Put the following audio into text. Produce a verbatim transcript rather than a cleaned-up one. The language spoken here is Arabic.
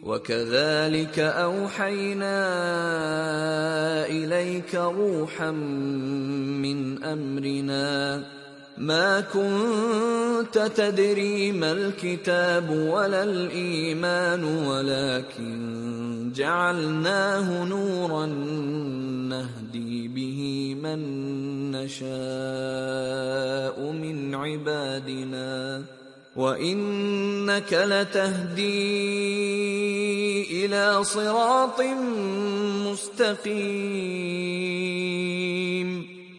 وكذلك أوحينا إليك روحا من أمرنا ما كنت تدري ما الكتاب ولا الإيمان ولكن جعلناه نورا نهدي به من نشاء من عبادنا وإنك لتهدي إلى صراط مستقيم